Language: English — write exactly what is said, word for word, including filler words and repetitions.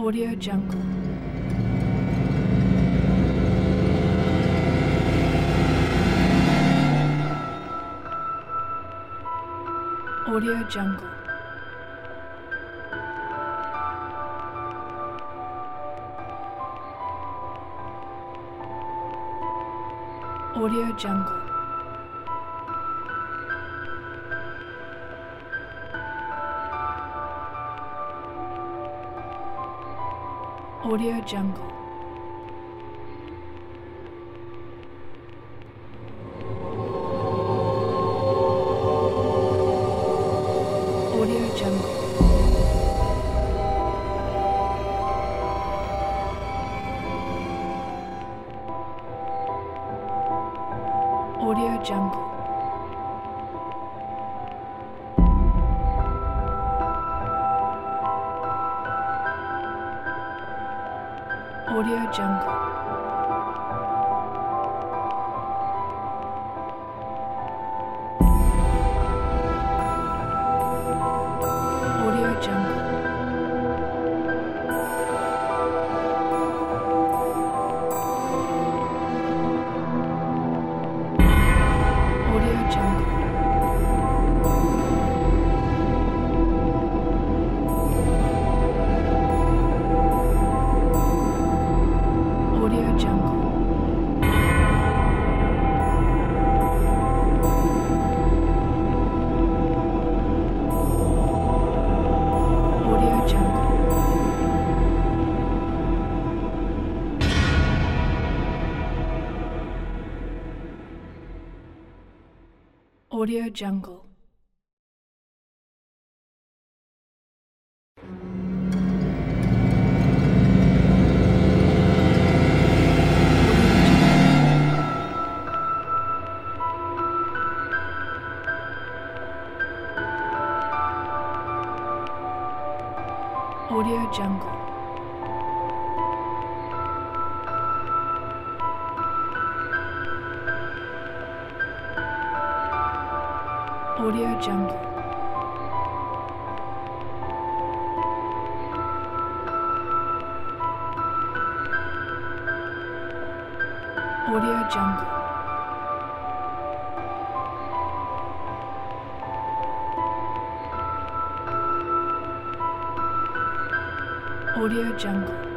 Audio Jungle. Audio Jungle. Audio Jungle. Audio Jungle. Audio Jungle. Audio Jungle. Audio Jungle. Audio Jungle. Audio Jungle. Audio Jungle. Audio Jungle. Audio Jungle. Audio Jungle. Audio Jungle. Audio Jungle. Audio Jungle.